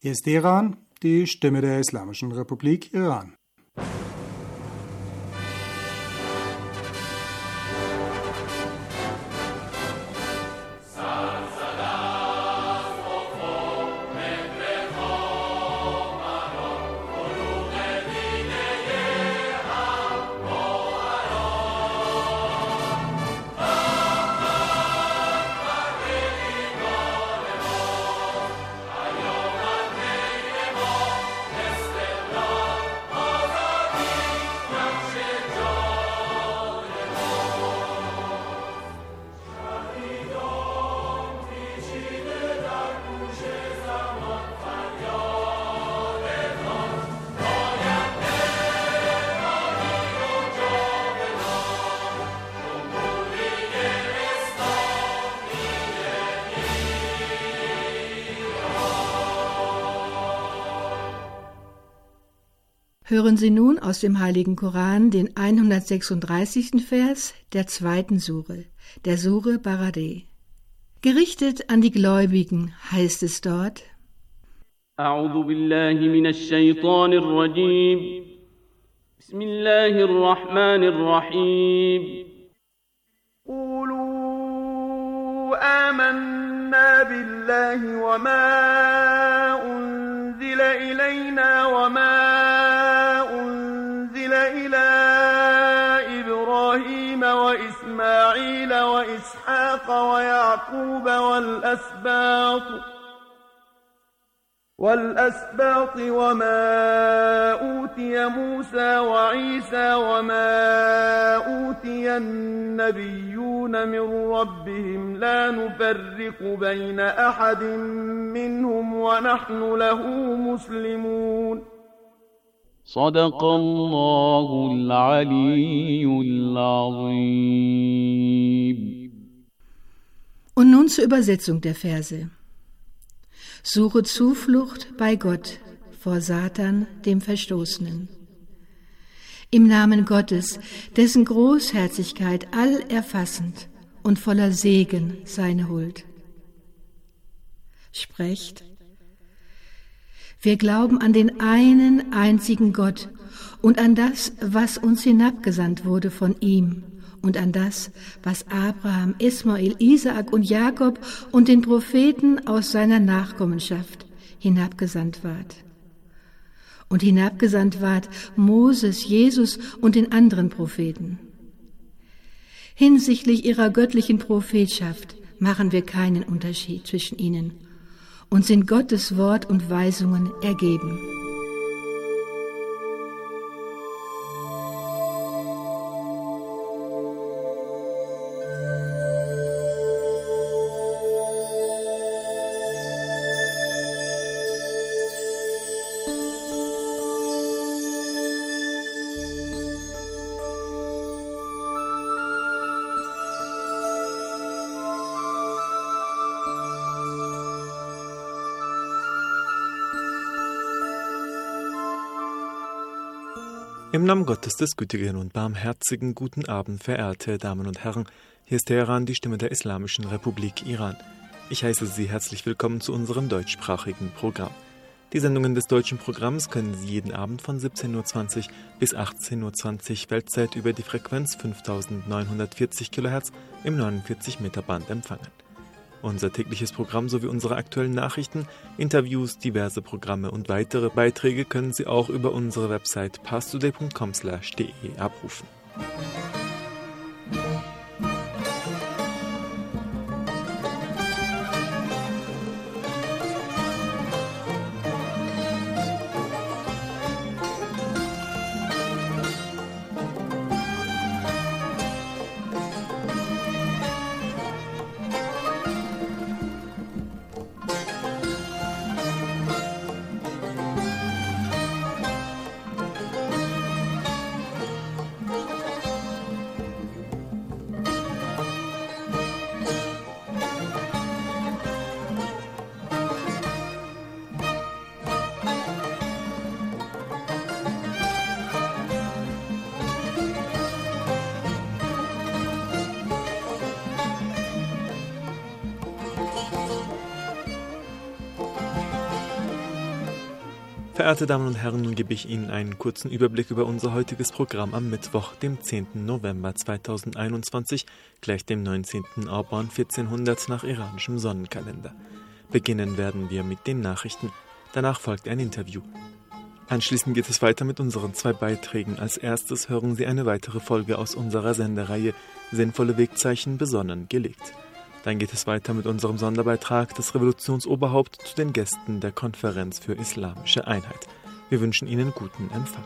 Hier ist Teheran, die Stimme der Islamischen Republik Iran. Hören Sie nun aus dem Heiligen Koran den 136. Vers der 2. Sure, der Sure Baradeh. Gerichtet an die Gläubigen heißt es dort: A'udhu billahi minash shaitanir rajim. Bismillahir rahmanir rahim. Qulu amanna billahi wa ma unzila ilayna wa ma وإسماعيل وإسحاق ويعقوب والأسباط وما أوتي موسى وعيسى وما أوتي النبيون من ربهم لا نفرق بين أحد منهم ونحن له مسلمون. صدق الله العلي العظيم. Und nun zur Übersetzung der Verse. Suche Zuflucht bei Gott vor Satan, dem Verstoßenen. Im Namen Gottes, dessen Großherzigkeit allerfassend und voller Segen seine Huld. Sprecht: Wir glauben an den einen einzigen Gott und an das, was uns hinabgesandt wurde von ihm, und an das, was Abraham, Ismael, Isaak und Jakob und den Propheten aus seiner Nachkommenschaft hinabgesandt ward. Und hinabgesandt ward Moses, Jesus und den anderen Propheten. Hinsichtlich ihrer göttlichen Prophetschaft machen wir keinen Unterschied zwischen ihnen und sind Gottes Wort und Weisungen ergeben. Im Namen Gottes des Gütigen und Barmherzigen, guten Abend, verehrte Damen und Herren. Hier ist Teheran, die Stimme der Islamischen Republik Iran. Ich heiße Sie herzlich willkommen zu unserem deutschsprachigen Programm. Die Sendungen des deutschen Programms können Sie jeden Abend von 17.20 bis 18.20 Weltzeit über die Frequenz 5940 kHz im 49 Meter Band empfangen. Unser tägliches Programm sowie unsere aktuellen Nachrichten, Interviews, diverse Programme und weitere Beiträge können Sie auch über unsere Website parstoday.com/de abrufen. Verehrte Damen und Herren, nun gebe ich Ihnen einen kurzen Überblick über unser heutiges Programm am Mittwoch, dem 10. November 2021, gleich dem 19. Orban 1400 nach iranischem Sonnenkalender. Beginnen werden wir mit den Nachrichten. Danach folgt ein Interview. Anschließend geht es weiter mit unseren 2 Beiträgen. Als erstes hören Sie eine weitere Folge aus unserer Sendereihe Sinnvolle Wegzeichen besonnen gelegt. Dann geht es weiter mit unserem Sonderbeitrag Das Revolutionsoberhaupt zu den Gästen der Konferenz für Islamische Einheit. Wir wünschen Ihnen guten Empfang.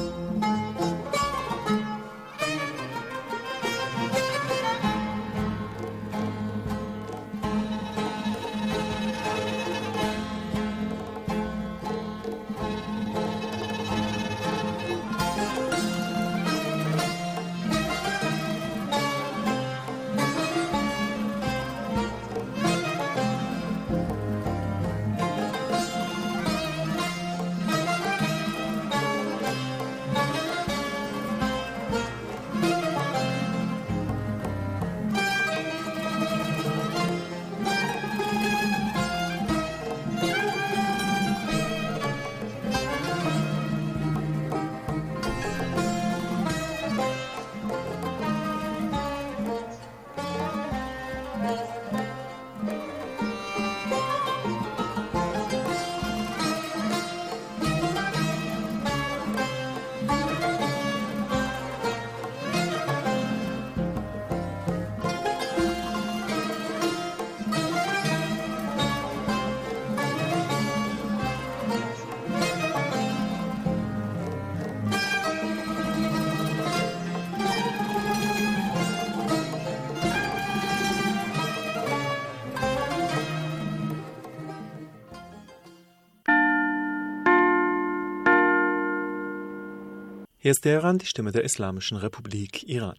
Hier ist Teheran, die Stimme der Islamischen Republik Iran.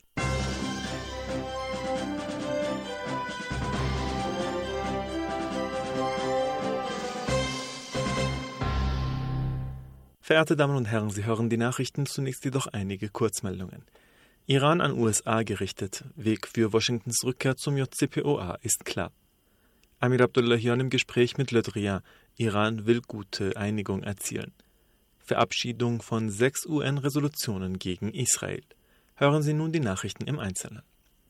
Verehrte Damen und Herren, Sie hören die Nachrichten, zunächst jedoch einige Kurzmeldungen. Iran an USA gerichtet. Weg für Washingtons Rückkehr zum JCPOA ist klar. Amir Abdullahian im Gespräch mit Le Drian. Iran will gute Einigung erzielen. Verabschiedung von 6 UN-Resolutionen gegen Israel. Hören Sie nun die Nachrichten im Einzelnen.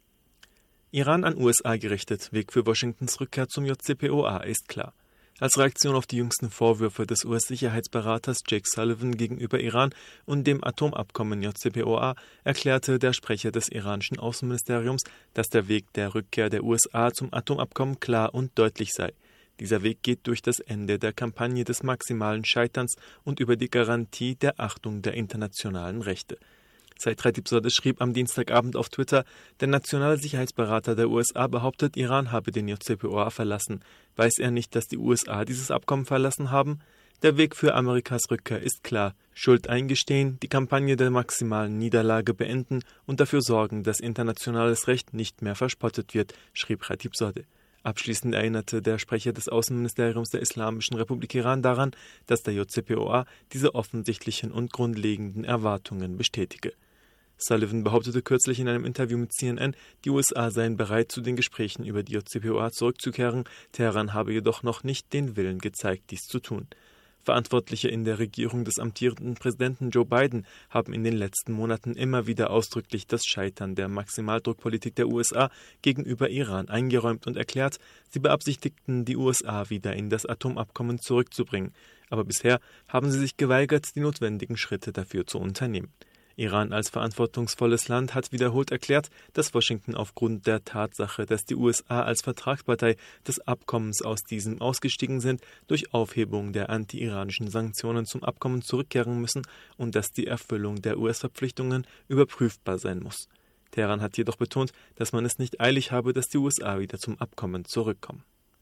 Iran an USA gerichtet. Weg für Washingtons Rückkehr zum JCPOA ist klar. Als Reaktion auf die jüngsten Vorwürfe des US-Sicherheitsberaters Jake Sullivan gegenüber Iran und dem Atomabkommen JCPOA erklärte der Sprecher des iranischen Außenministeriums, dass der Weg der Rückkehr der USA zum Atomabkommen klar und deutlich sei. Dieser Weg geht durch das Ende der Kampagne des maximalen Scheiterns und über die Garantie der Achtung der internationalen Rechte. Said Khatibzadeh schrieb am Dienstagabend auf Twitter, der nationale Sicherheitsberater der USA behauptet, Iran habe den JCPOA verlassen. Weiß er nicht, dass die USA dieses Abkommen verlassen haben? Der Weg für Amerikas Rückkehr ist klar. Schuld eingestehen, die Kampagne der maximalen Niederlage beenden und dafür sorgen, dass internationales Recht nicht mehr verspottet wird, schrieb Khatibzadeh. Abschließend erinnerte der Sprecher des Außenministeriums der Islamischen Republik Iran daran, dass der JCPOA diese offensichtlichen und grundlegenden Erwartungen bestätige. Sullivan behauptete kürzlich in einem Interview mit CNN, die USA seien bereit, zu den Gesprächen über die JCPOA zurückzukehren, Teheran habe jedoch noch nicht den Willen gezeigt, dies zu tun. Verantwortliche in der Regierung des amtierenden Präsidenten Joe Biden haben in den letzten Monaten immer wieder ausdrücklich das Scheitern der Maximaldruckpolitik der USA gegenüber Iran eingeräumt und erklärt, sie beabsichtigten, die USA wieder in das Atomabkommen zurückzubringen. Aber bisher haben sie sich geweigert, die notwendigen Schritte dafür zu unternehmen. Iran als verantwortungsvolles Land hat wiederholt erklärt, dass Washington aufgrund der Tatsache, dass die USA als Vertragspartei des Abkommens aus diesem ausgestiegen sind, durch Aufhebung der anti-iranischen Sanktionen zum Abkommen zurückkehren müssen und dass die Erfüllung der US-Verpflichtungen überprüfbar sein muss. Teheran hat jedoch betont, dass man es nicht eilig habe, dass die USA wieder zum Abkommen zurückkommen.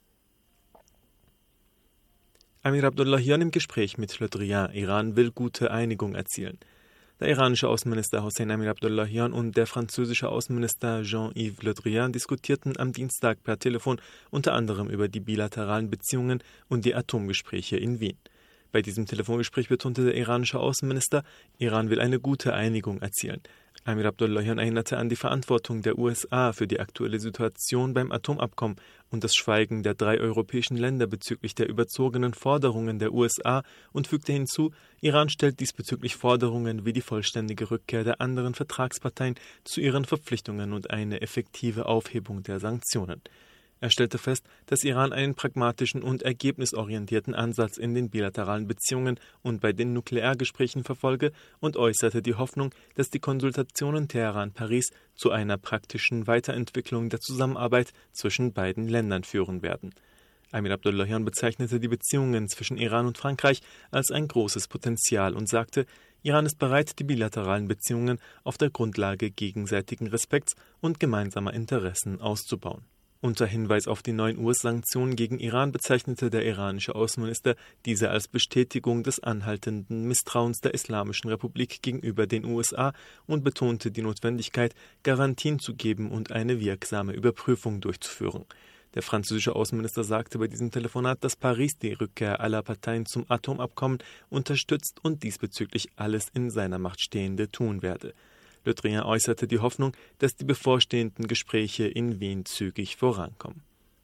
Amir Abdullahian im Gespräch mit Le Drian. Iran will gute Einigung erzielen. Der iranische Außenminister Hossein Amir Abdullahian und der französische Außenminister Jean-Yves Le Drian diskutierten am Dienstag per Telefon unter anderem über die bilateralen Beziehungen und die Atomgespräche in Wien. Bei diesem Telefongespräch betonte der iranische Außenminister, Iran will eine gute Einigung erzielen. Amir Abdullahian erinnerte an die Verantwortung der USA für die aktuelle Situation beim Atomabkommen und das Schweigen der 3 europäischen Länder bezüglich der überzogenen Forderungen der USA und fügte hinzu, Iran stellt diesbezüglich Forderungen wie die vollständige Rückkehr der anderen Vertragsparteien zu ihren Verpflichtungen und eine effektive Aufhebung der Sanktionen. Er stellte fest, dass Iran einen pragmatischen und ergebnisorientierten Ansatz in den bilateralen Beziehungen und bei den Nukleargesprächen verfolge und äußerte die Hoffnung, dass die Konsultationen Teheran-Paris zu einer praktischen Weiterentwicklung der Zusammenarbeit zwischen beiden Ländern führen werden. Amir Abdullahian bezeichnete die Beziehungen zwischen Iran und Frankreich als ein großes Potenzial und sagte, Iran ist bereit, die bilateralen Beziehungen auf der Grundlage gegenseitigen Respekts und gemeinsamer Interessen auszubauen. Unter Hinweis auf die neuen US-Sanktionen gegen Iran bezeichnete der iranische Außenminister diese als Bestätigung des anhaltenden Misstrauens der Islamischen Republik gegenüber den USA und betonte die Notwendigkeit, Garantien zu geben und eine wirksame Überprüfung durchzuführen. Der französische Außenminister sagte bei diesem Telefonat, dass Paris die Rückkehr aller Parteien zum Atomabkommen unterstützt und diesbezüglich alles in seiner Macht Stehende tun werde. Le Drian äußerte die Hoffnung, dass die bevorstehenden Gespräche in Wien zügig vorankommen.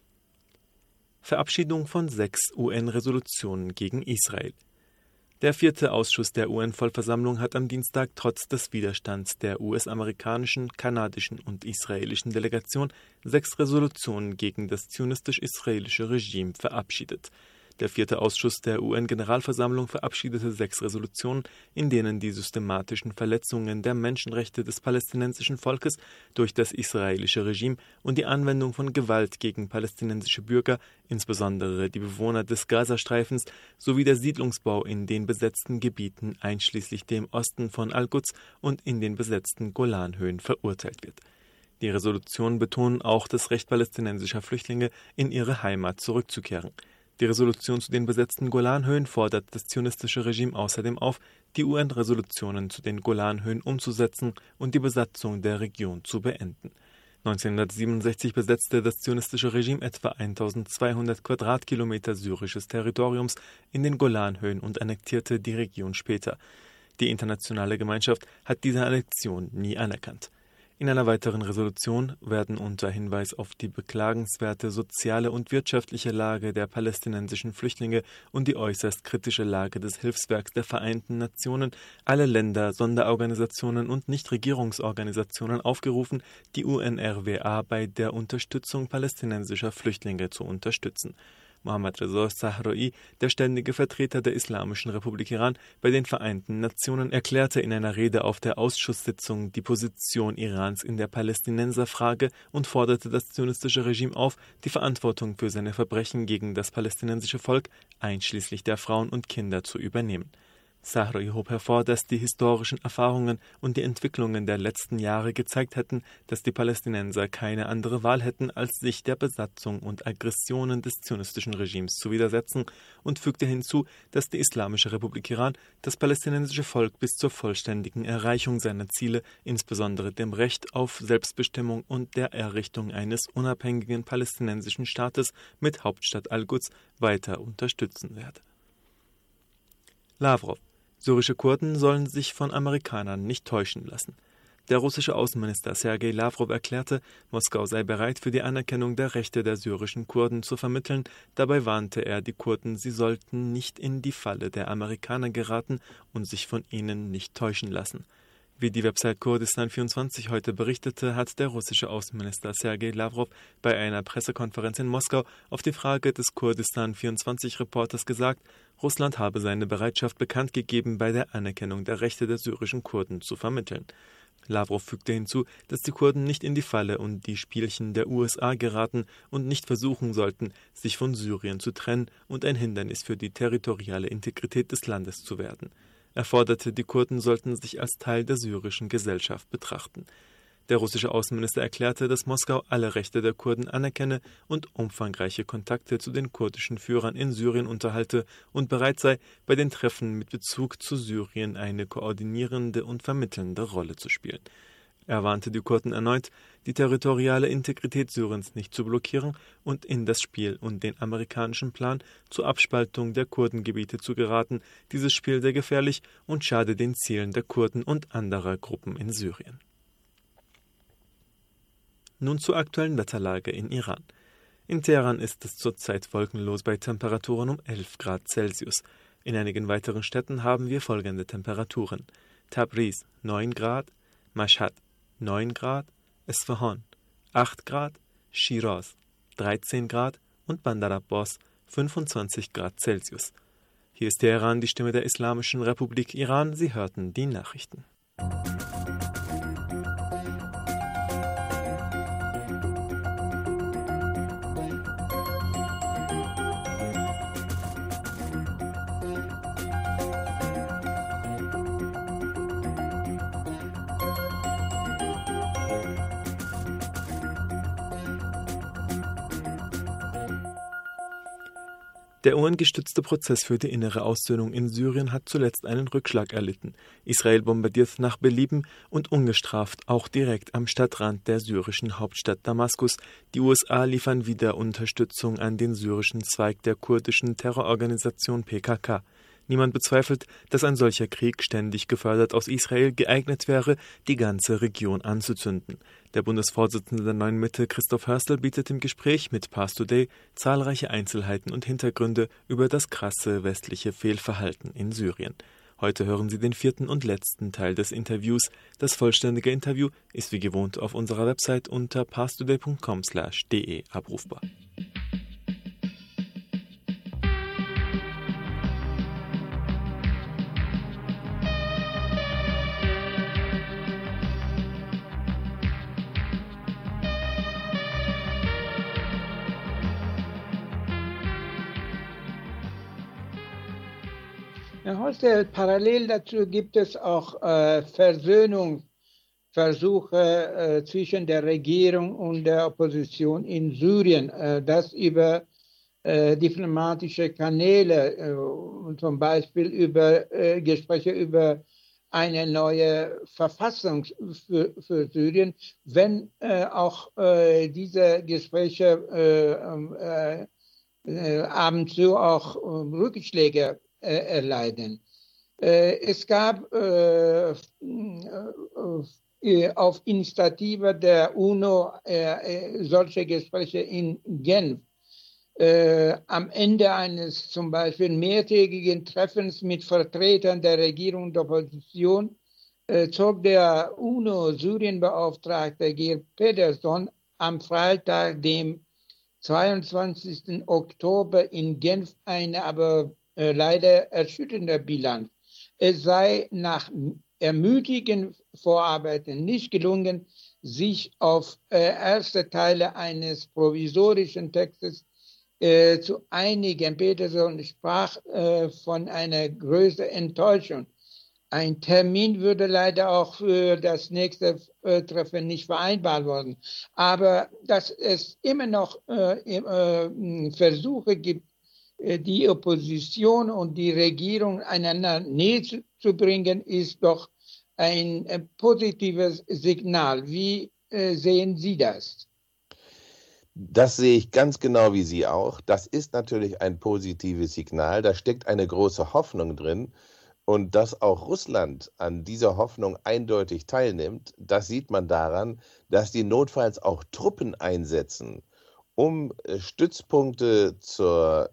Verabschiedung von 6 UN-Resolutionen gegen Israel. Der 4. Ausschuss der UN-Vollversammlung hat am Dienstag trotz des Widerstands der US-amerikanischen, kanadischen und israelischen Delegation 6 Resolutionen gegen das zionistisch-israelische Regime verabschiedet. Der 4. Ausschuss der UN-Generalversammlung verabschiedete 6 Resolutionen, in denen die systematischen Verletzungen der Menschenrechte des palästinensischen Volkes durch das israelische Regime und die Anwendung von Gewalt gegen palästinensische Bürger, insbesondere die Bewohner des Gazastreifens, sowie der Siedlungsbau in den besetzten Gebieten einschließlich dem Osten von Al-Quds und in den besetzten Golanhöhen verurteilt wird. Die Resolutionen betonen auch das Recht palästinensischer Flüchtlinge, in ihre Heimat zurückzukehren. Die Resolution zu den besetzten Golanhöhen fordert das zionistische Regime außerdem auf, die UN-Resolutionen zu den Golanhöhen umzusetzen und die Besatzung der Region zu beenden. 1967 besetzte das zionistische Regime etwa 1200 Quadratkilometer syrisches Territoriums in den Golanhöhen und annektierte die Region später. Die internationale Gemeinschaft hat diese Annexion nie anerkannt. In einer weiteren Resolution werden unter Hinweis auf die beklagenswerte soziale und wirtschaftliche Lage der palästinensischen Flüchtlinge und die äußerst kritische Lage des Hilfswerks der Vereinten Nationen alle Länder, Sonderorganisationen und Nichtregierungsorganisationen aufgerufen, die UNRWA bei der Unterstützung palästinensischer Flüchtlinge zu unterstützen. Mohammad Reza Zahroi, der ständige Vertreter der Islamischen Republik Iran bei den Vereinten Nationen, erklärte in einer Rede auf der Ausschusssitzung die Position Irans in der Palästinenserfrage und forderte das zionistische Regime auf, die Verantwortung für seine Verbrechen gegen das palästinensische Volk, einschließlich der Frauen und Kinder, zu übernehmen. Zahroi hob hervor, dass die historischen Erfahrungen und die Entwicklungen der letzten Jahre gezeigt hätten, dass die Palästinenser keine andere Wahl hätten, als sich der Besatzung und Aggressionen des zionistischen Regimes zu widersetzen und fügte hinzu, dass die Islamische Republik Iran das palästinensische Volk bis zur vollständigen Erreichung seiner Ziele, insbesondere dem Recht auf Selbstbestimmung und der Errichtung eines unabhängigen palästinensischen Staates mit Hauptstadt Al-Quds, weiter unterstützen werde. Lavrov: Syrische Kurden sollen sich von Amerikanern nicht täuschen lassen. Der russische Außenminister Sergei Lavrov erklärte, Moskau sei bereit, für die Anerkennung der Rechte der syrischen Kurden zu vermitteln. Dabei warnte er die Kurden, sie sollten nicht in die Falle der Amerikaner geraten und sich von ihnen nicht täuschen lassen. Wie die Website Kurdistan24 heute berichtete, hat der russische Außenminister Sergei Lavrov bei einer Pressekonferenz in Moskau auf die Frage des Kurdistan24-Reporters gesagt, Russland habe seine Bereitschaft bekannt gegeben, bei der Anerkennung der Rechte der syrischen Kurden zu vermitteln. Lavrov fügte hinzu, dass die Kurden nicht in die Falle und die Spielchen der USA geraten und nicht versuchen sollten, sich von Syrien zu trennen und ein Hindernis für die territoriale Integrität des Landes zu werden. Er forderte, die Kurden sollten sich als Teil der syrischen Gesellschaft betrachten. Der russische Außenminister erklärte, dass Moskau alle Rechte der Kurden anerkenne und umfangreiche Kontakte zu den kurdischen Führern in Syrien unterhalte und bereit sei, bei den Treffen mit Bezug zu Syrien eine koordinierende und vermittelnde Rolle zu spielen. Er warnte die Kurden erneut, die territoriale Integrität Syriens nicht zu blockieren und in das Spiel und den amerikanischen Plan zur Abspaltung der Kurdengebiete zu geraten. Dieses Spiel sei gefährlich und schade den Zielen der Kurden und anderer Gruppen in Syrien. Nun zur aktuellen Wetterlage in Iran. In Teheran ist es zurzeit wolkenlos bei Temperaturen um 11 Grad Celsius. In einigen weiteren Städten haben wir folgende Temperaturen: Tabriz 9 Grad, Mashhad 9 Grad, Esfahan 8 Grad, Shiraz 13 Grad und Bandar Abbas 25 Grad Celsius. Hier ist Teheran, die Stimme der Islamischen Republik Iran. Sie hörten die Nachrichten. Der UN-gestützte Prozess für die innere Aussöhnung in Syrien hat zuletzt einen Rückschlag erlitten. Israel bombardiert nach Belieben und ungestraft, auch direkt am Stadtrand der syrischen Hauptstadt Damaskus. Die USA liefern wieder Unterstützung an den syrischen Zweig der kurdischen Terrororganisation PKK. Niemand bezweifelt, dass ein solcher Krieg, ständig gefördert aus Israel, geeignet wäre, die ganze Region anzuzünden. Der Bundesvorsitzende der Neuen Mitte, Christoph Hörstel, bietet im Gespräch mit Pars Today zahlreiche Einzelheiten und Hintergründe über das krasse westliche Fehlverhalten in Syrien. Heute hören Sie den 4. und letzten Teil des Interviews. Das vollständige Interview ist wie gewohnt auf unserer Website unter parstoday.com/de abrufbar. Heute parallel dazu gibt es auch Versöhnungsversuche zwischen der Regierung und der Opposition in Syrien, das über diplomatische Kanäle, zum Beispiel über Gespräche über eine neue Verfassung für Syrien, wenn auch diese Gespräche ab und zu auch Rückschläge erleiden. Es gab auf Initiative der UNO solche Gespräche in Genf. Am Ende eines zum Beispiel mehrtägigen Treffens mit Vertretern der Regierung und der Opposition zog der UNO-Syrien-Beauftragte Geir Pedersen am Freitag, dem 22. Oktober in Genf eine aber leider erschütternde Bilanz. Es sei nach ermüdenden Vorarbeiten nicht gelungen, sich auf erste Teile eines provisorischen Textes zu einigen. Peterson sprach von einer größeren Enttäuschung. Ein Termin würde leider auch für das nächste Treffen nicht vereinbart worden. Aber dass es immer noch Versuche gibt, die Opposition und die Regierung einander näher zu bringen, ist doch ein positives Signal. Wie sehen Sie das? Das sehe ich ganz genau wie Sie auch. Das ist natürlich ein positives Signal. Da steckt eine große Hoffnung drin. Und dass auch Russland an dieser Hoffnung eindeutig teilnimmt, das sieht man daran, dass die notfalls auch Truppen einsetzen, um Stützpunkte zur,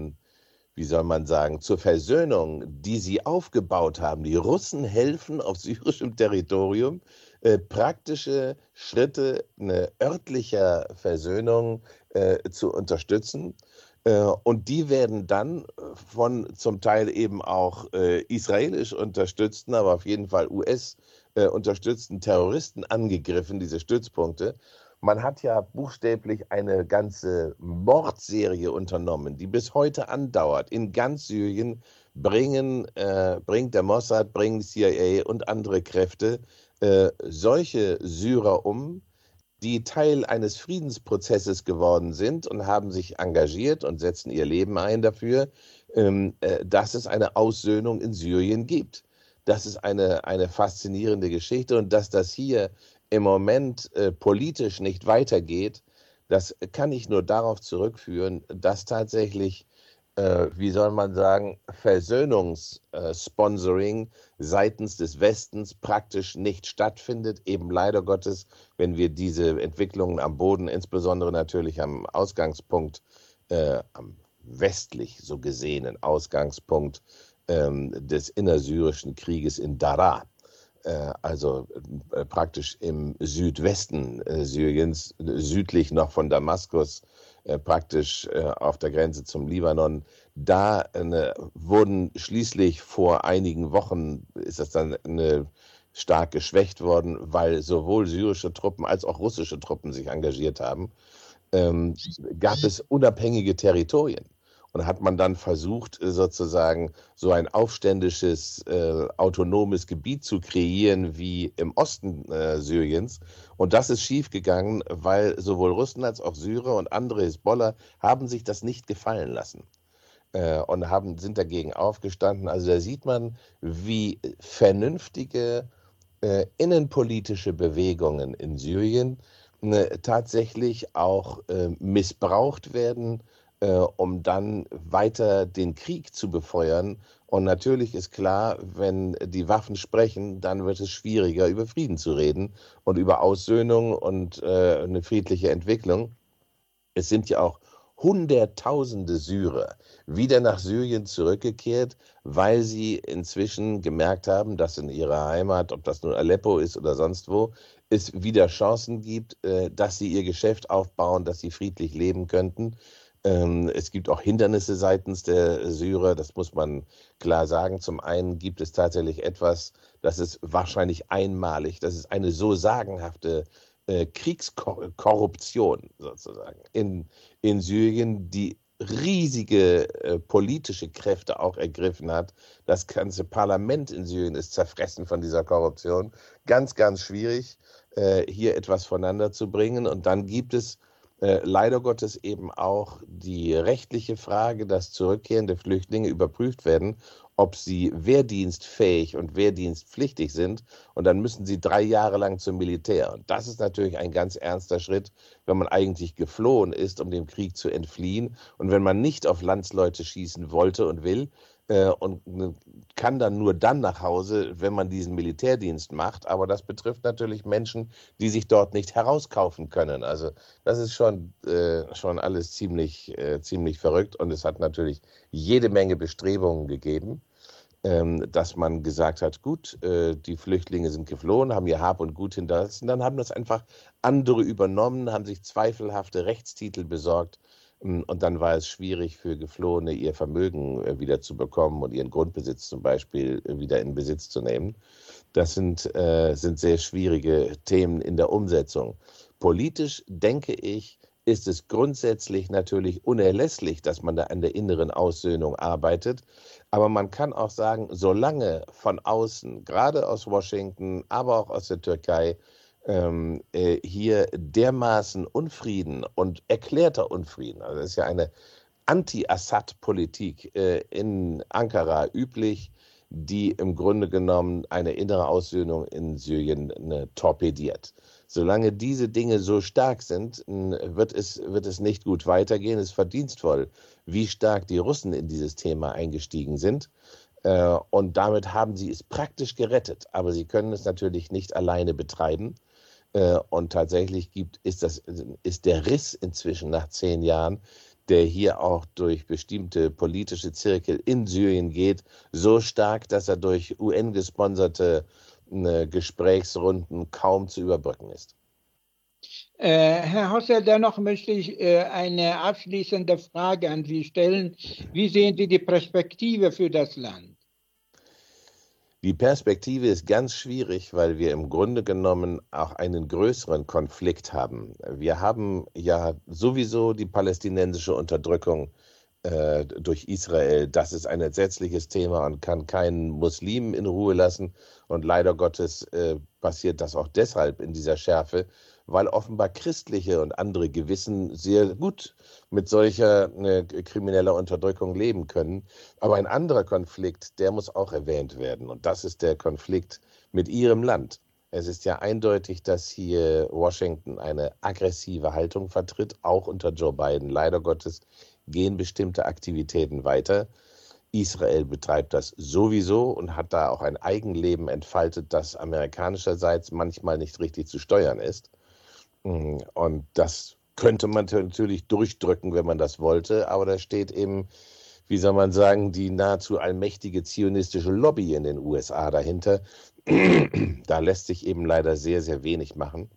zur Versöhnung, die sie aufgebaut haben. Die Russen helfen auf syrischem Territorium, praktische Schritte örtlicher Versöhnung zu unterstützen. Und die werden dann von zum Teil eben auch israelisch unterstützten, aber auf jeden Fall US-unterstützten Terroristen angegriffen, diese Stützpunkte. Man hat ja buchstäblich eine ganze Mordserie unternommen, die bis heute andauert. In ganz Syrien bringt der Mossad, bringen CIA und andere Kräfte solche Syrer um, die Teil eines Friedensprozesses geworden sind und haben sich engagiert und setzen ihr Leben ein dafür, dass es eine Aussöhnung in Syrien gibt. Das ist eine faszinierende Geschichte, und dass das hier im Moment politisch nicht weitergeht, das kann ich nur darauf zurückführen, dass tatsächlich wie soll man sagen, Versöhnungssponsoring seitens des Westens praktisch nicht stattfindet. Eben leider Gottes, wenn wir diese Entwicklungen am Boden, insbesondere natürlich am Ausgangspunkt, am westlich so gesehenen Ausgangspunkt des innersyrischen Krieges in Daraa, also praktisch im Südwesten Syriens, südlich noch von Damaskus, praktisch auf der Grenze zum Libanon. Da wurden schließlich vor einigen Wochen, ist das dann stark geschwächt worden, weil sowohl syrische Truppen als auch russische Truppen sich engagiert haben, gab es unabhängige Territorien. Und hat man dann versucht, sozusagen so ein aufständisches, autonomes Gebiet zu kreieren wie im Osten Syriens. Und das ist schiefgegangen, weil sowohl Russen als auch Syrer und andere Hisbollah haben sich das nicht gefallen lassen und sind dagegen aufgestanden. Also da sieht man, wie vernünftige innenpolitische Bewegungen in Syrien tatsächlich auch missbraucht werden, um dann weiter den Krieg zu befeuern. Und natürlich ist klar, wenn die Waffen sprechen, dann wird es schwieriger, über Frieden zu reden und über Aussöhnung und eine friedliche Entwicklung. Es sind ja auch Hunderttausende Syrer wieder nach Syrien zurückgekehrt, weil sie inzwischen gemerkt haben, dass in ihrer Heimat, ob das nun Aleppo ist oder sonst wo, es wieder Chancen gibt, dass sie ihr Geschäft aufbauen, dass sie friedlich leben könnten. Es gibt auch Hindernisse seitens der Syrer, das muss man klar sagen. Zum einen gibt es tatsächlich etwas, das ist wahrscheinlich einmalig, das ist eine so sagenhafte Kriegskorruption sozusagen in Syrien, die riesige politische Kräfte auch ergriffen hat. Das ganze Parlament in Syrien ist zerfressen von dieser Korruption. Ganz, ganz schwierig, hier etwas voneinander zu bringen. Und dann gibt es leider Gottes eben auch die rechtliche Frage, dass zurückkehrende Flüchtlinge überprüft werden, ob sie wehrdienstfähig und wehrdienstpflichtig sind. Und dann müssen sie 3 Jahre lang zum Militär. Und das ist natürlich ein ganz ernster Schritt, wenn man eigentlich geflohen ist, um dem Krieg zu entfliehen. Und wenn man nicht auf Landsleute schießen wollte und will, und kann dann nur dann nach Hause, wenn man diesen Militärdienst macht. Aber das betrifft natürlich Menschen, die sich dort nicht herauskaufen können. Also das ist schon alles ziemlich verrückt. Und es hat natürlich jede Menge Bestrebungen gegeben, dass man gesagt hat, gut, die Flüchtlinge sind geflohen, haben ihr Hab und Gut hinterlassen. Dann haben das einfach andere übernommen, haben sich zweifelhafte Rechtstitel besorgt. Und dann war es schwierig für Geflohene, ihr Vermögen wieder zu bekommen und ihren Grundbesitz zum Beispiel wieder in Besitz zu nehmen. Das sind sehr schwierige Themen in der Umsetzung. Politisch, denke ich, ist es grundsätzlich natürlich unerlässlich, dass man da an der inneren Aussöhnung arbeitet. Aber man kann auch sagen, solange von außen, gerade aus Washington, aber auch aus der Türkei, hier dermaßen Unfrieden und erklärter Unfrieden, also das ist ja eine Anti-Assad-Politik in Ankara üblich, die im Grunde genommen eine innere Aussöhnung in Syrien torpediert. Solange diese Dinge so stark sind, wird es nicht gut weitergehen. Es ist verdienstvoll, wie stark die Russen in dieses Thema eingestiegen sind. Und damit haben sie es praktisch gerettet. Aber sie können es natürlich nicht alleine betreiben. Und tatsächlich ist der Riss inzwischen nach 10 Jahren, der hier auch durch bestimmte politische Zirkel in Syrien geht, so stark, dass er durch UN-gesponserte Gesprächsrunden kaum zu überbrücken ist. Herr Hossel, dennoch möchte ich eine abschließende Frage an Sie stellen. Wie sehen Sie die Perspektive für das Land? Die Perspektive ist ganz schwierig, weil wir im Grunde genommen auch einen größeren Konflikt haben. Wir haben ja sowieso die palästinensische Unterdrückung durch Israel. Das ist ein entsetzliches Thema und kann keinen Muslim in Ruhe lassen. Und leider Gottes passiert das auch deshalb in dieser Schärfe, weil offenbar christliche und andere Gewissen sehr gut mit solcher krimineller Unterdrückung leben können. Aber ein anderer Konflikt, der muss auch erwähnt werden. Und das ist der Konflikt mit Ihrem Land. Es ist ja eindeutig, dass hier Washington eine aggressive Haltung vertritt, auch unter Joe Biden, leider Gottes gehen bestimmte Aktivitäten weiter. Israel betreibt das sowieso und hat da auch ein Eigenleben entfaltet, das amerikanischerseits manchmal nicht richtig zu steuern ist. Und das könnte man natürlich durchdrücken, wenn man das wollte, aber da steht eben, wie soll man sagen, die nahezu allmächtige zionistische Lobby in den USA dahinter. Da lässt sich eben leider sehr, sehr wenig machen.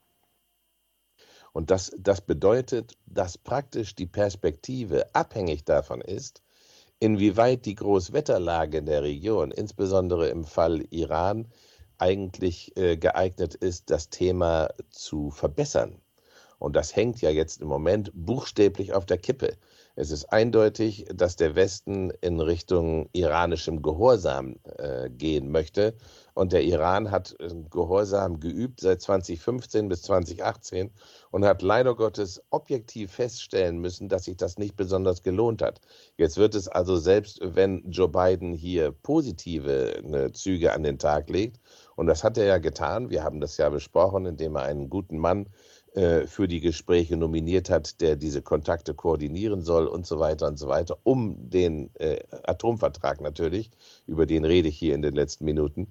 Und das bedeutet, dass praktisch die Perspektive abhängig davon ist, inwieweit die Großwetterlage in der Region, insbesondere im Fall Iran, eigentlich geeignet ist, das Thema zu verbessern. Und das hängt ja jetzt im Moment buchstäblich auf der Kippe. Es ist eindeutig, dass der Westen in Richtung iranischem Gehorsam gehen möchte. Und der Iran hat Gehorsam geübt seit 2015 bis 2018 und hat leider Gottes objektiv feststellen müssen, dass sich das nicht besonders gelohnt hat. Jetzt wird es also, selbst wenn Joe Biden hier positive Züge an den Tag legt, und das hat er ja getan, wir haben das ja besprochen, indem er einen guten Mann für die Gespräche nominiert hat, der diese Kontakte koordinieren soll und so weiter, um den Atomvertrag natürlich, über den rede ich hier in den letzten Minuten.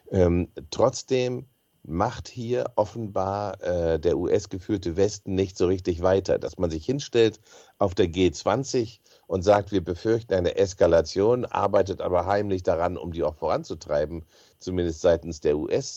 Trotzdem macht hier offenbar der US-geführte Westen nicht so richtig weiter, dass man sich hinstellt auf der G20 und sagt, wir befürchten eine Eskalation, arbeitet aber heimlich daran, um die auch voranzutreiben, zumindest seitens der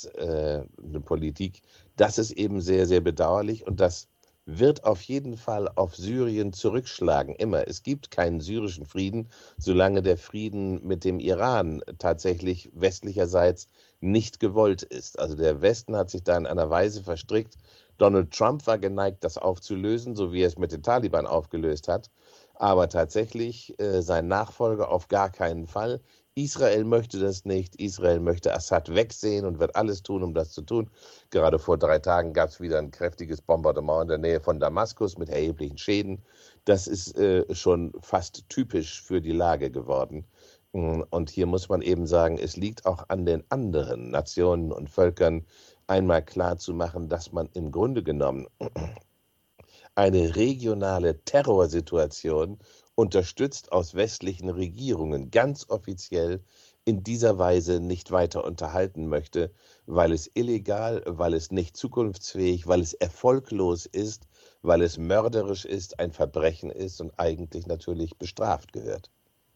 US-Politik. Das ist eben sehr, sehr bedauerlich und das wird auf jeden Fall auf Syrien zurückschlagen, immer. Es gibt keinen syrischen Frieden, solange der Frieden mit dem Iran tatsächlich westlicherseits nicht gewollt ist. Also der Westen hat sich da in einer Weise verstrickt. Donald Trump war geneigt, das aufzulösen, so wie er es mit den Taliban aufgelöst hat. Aber tatsächlich sein Nachfolger auf gar keinen Fall. Israel möchte das nicht. Israel möchte Assad wegsehen und wird alles tun, um das zu tun. Gerade vor 3 Tagen gab es wieder ein kräftiges Bombardement in der Nähe von Damaskus mit erheblichen Schäden. Das ist schon fast typisch für die Lage geworden. Und hier muss man eben sagen, es liegt auch an den anderen Nationen und Völkern, einmal klar zu machen, dass man im Grunde genommen eine regionale Terrorsituation unterstützt aus westlichen Regierungen ganz offiziell in dieser Weise nicht weiter unterhalten möchte, weil es illegal, weil es nicht zukunftsfähig, weil es erfolglos ist, weil es mörderisch ist, ein Verbrechen ist und eigentlich natürlich bestraft gehört.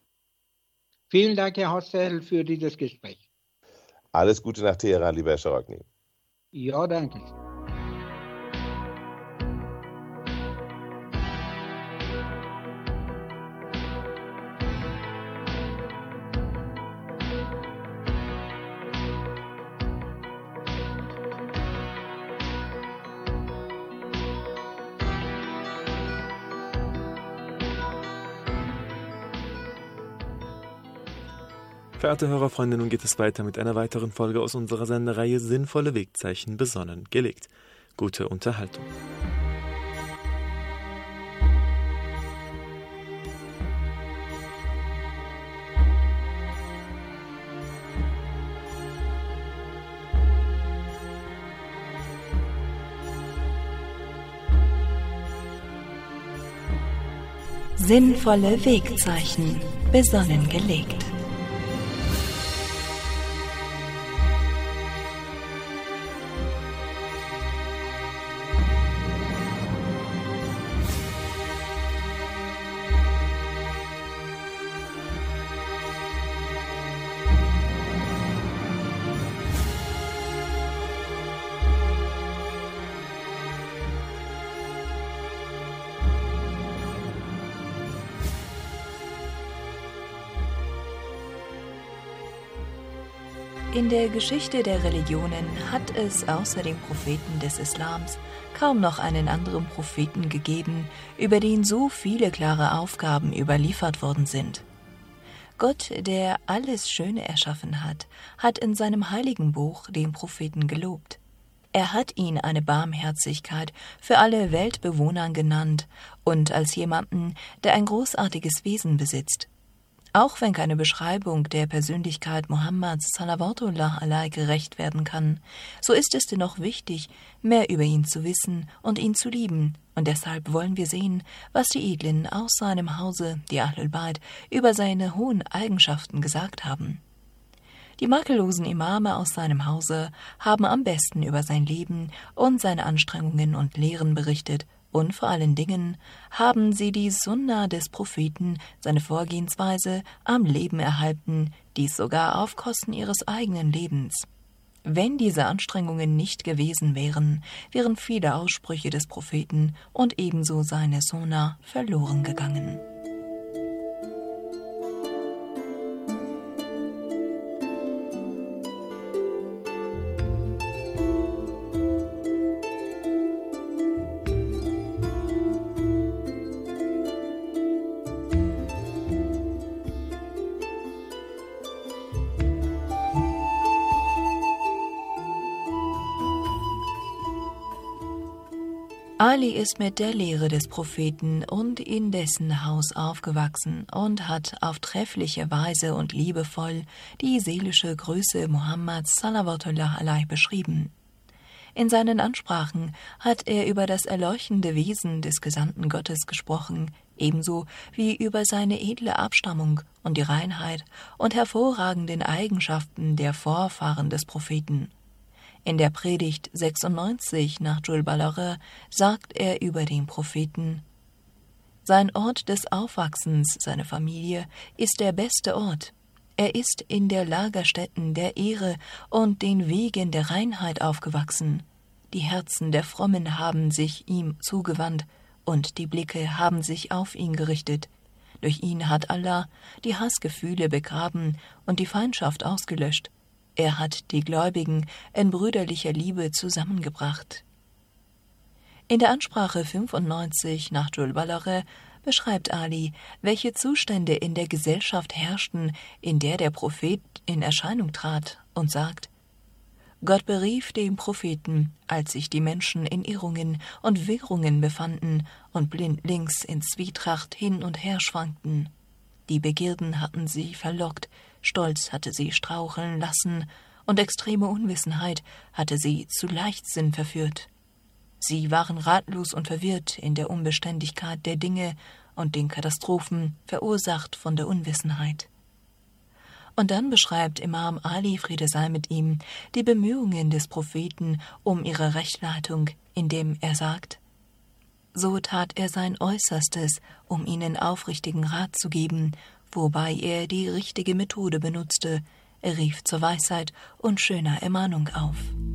Vielen Dank, Herr Hostel, für dieses Gespräch. Alles Gute nach Teheran, lieber Herr Scharokny. Ja, danke. Verehrte Hörerfreunde, nun geht es weiter mit einer weiteren Folge aus unserer Sendereihe Sinnvolle Wegzeichen besonnen gelegt. Gute Unterhaltung. Sinnvolle Wegzeichen besonnen gelegt. In der Geschichte der Religionen hat es außer den Propheten des Islams kaum noch einen anderen Propheten gegeben, über den so viele klare Aufgaben überliefert worden sind. Gott, der alles Schöne erschaffen hat, hat in seinem heiligen Buch den Propheten gelobt. Er hat ihn eine Barmherzigkeit für alle Weltbewohner genannt und als jemanden, der ein großartiges Wesen besitzt. Auch wenn keine Beschreibung der Persönlichkeit Mohammeds salawatullah alaihi gerecht werden kann, so ist es dennoch wichtig, mehr über ihn zu wissen und ihn zu lieben. Und deshalb wollen wir sehen, was die Edlen aus seinem Hause, die Ahlul Bayt, über seine hohen Eigenschaften gesagt haben. Die makellosen Imame aus seinem Hause haben am besten über sein Leben und seine Anstrengungen und Lehren berichtet, und vor allen Dingen haben sie die Sunna des Propheten, seine Vorgehensweise, am Leben erhalten, dies sogar auf Kosten ihres eigenen Lebens. Wenn diese Anstrengungen nicht gewesen wären, wären viele Aussprüche des Propheten und ebenso seine Sunna verloren gegangen. Ali ist mit der Lehre des Propheten und in dessen Haus aufgewachsen und hat auf treffliche Weise und liebevoll die seelische Größe Mohammeds salawatullah alaihi beschrieben. In seinen Ansprachen hat er über das erleuchtende Wesen des Gesandten Gottes gesprochen, ebenso wie über seine edle Abstammung und die Reinheit und hervorragenden Eigenschaften der Vorfahren des Propheten. In der Predigt 96 nach Jules Ballaré sagt er über den Propheten: Sein Ort des Aufwachsens, seine Familie, ist der beste Ort. Er ist in der Lagerstätten der Ehre und den Wegen der Reinheit aufgewachsen. Die Herzen der Frommen haben sich ihm zugewandt und die Blicke haben sich auf ihn gerichtet. Durch ihn hat Allah die Hassgefühle begraben und die Feindschaft ausgelöscht. Er hat die Gläubigen in brüderlicher Liebe zusammengebracht. In der Ansprache 95 nach Jules Ballaré beschreibt Ali, welche Zustände in der Gesellschaft herrschten, in der der Prophet in Erscheinung trat, und sagt: Gott berief den Propheten, als sich die Menschen in Irrungen und Wirrungen befanden und blindlings in Zwietracht hin und her schwankten. Die Begierden hatten sie verlockt, Stolz hatte sie straucheln lassen und extreme Unwissenheit hatte sie zu Leichtsinn verführt. Sie waren ratlos und verwirrt in der Unbeständigkeit der Dinge und den Katastrophen, verursacht von der Unwissenheit. Und dann beschreibt Imam Ali, Friede sei mit ihm, die Bemühungen des Propheten um ihre Rechtleitung, indem er sagt: So tat er sein Äußerstes, um ihnen aufrichtigen Rat zu geben, wobei er die richtige Methode benutzte. Er rief zur Weisheit und schöner Ermahnung auf.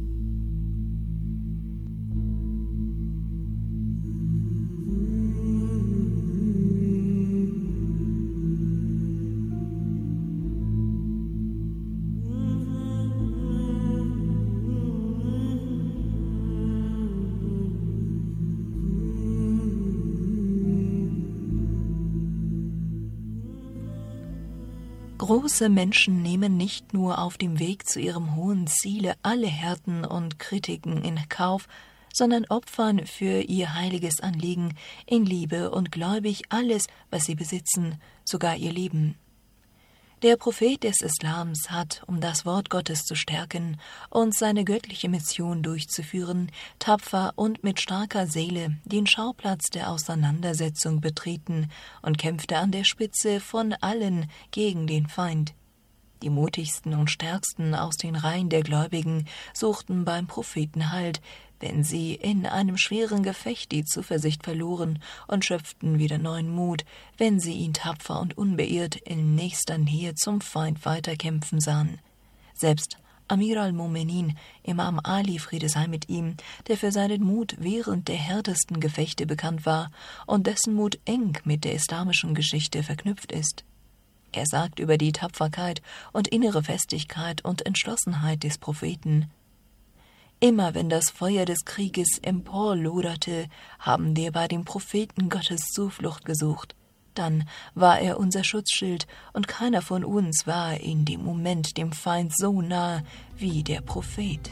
Große Menschen nehmen nicht nur auf dem Weg zu ihrem hohen Ziele alle Härten und Kritiken in Kauf, sondern opfern für ihr heiliges Anliegen in Liebe und gläubig alles, was sie besitzen, sogar ihr Leben. Der Prophet des Islams hat, um das Wort Gottes zu stärken und seine göttliche Mission durchzuführen, tapfer und mit starker Seele den Schauplatz der Auseinandersetzung betreten und kämpfte an der Spitze von allen gegen den Feind. Die mutigsten und stärksten aus den Reihen der Gläubigen suchten beim Propheten Halt, wenn sie in einem schweren Gefecht die Zuversicht verloren, und schöpften wieder neuen Mut, wenn sie ihn tapfer und unbeirrt in nächster Nähe zum Feind weiterkämpfen sahen. Selbst Amir al-Mu'minin, Imam Ali, Friede sei mit ihm, der für seinen Mut während der härtesten Gefechte bekannt war und dessen Mut eng mit der islamischen Geschichte verknüpft ist. Er sagt über die Tapferkeit und innere Festigkeit und Entschlossenheit des Propheten: Immer wenn das Feuer des Krieges emporloderte, haben wir bei dem Propheten Gottes Zuflucht gesucht. Dann war er unser Schutzschild, und keiner von uns war in dem Moment dem Feind so nahe wie der Prophet.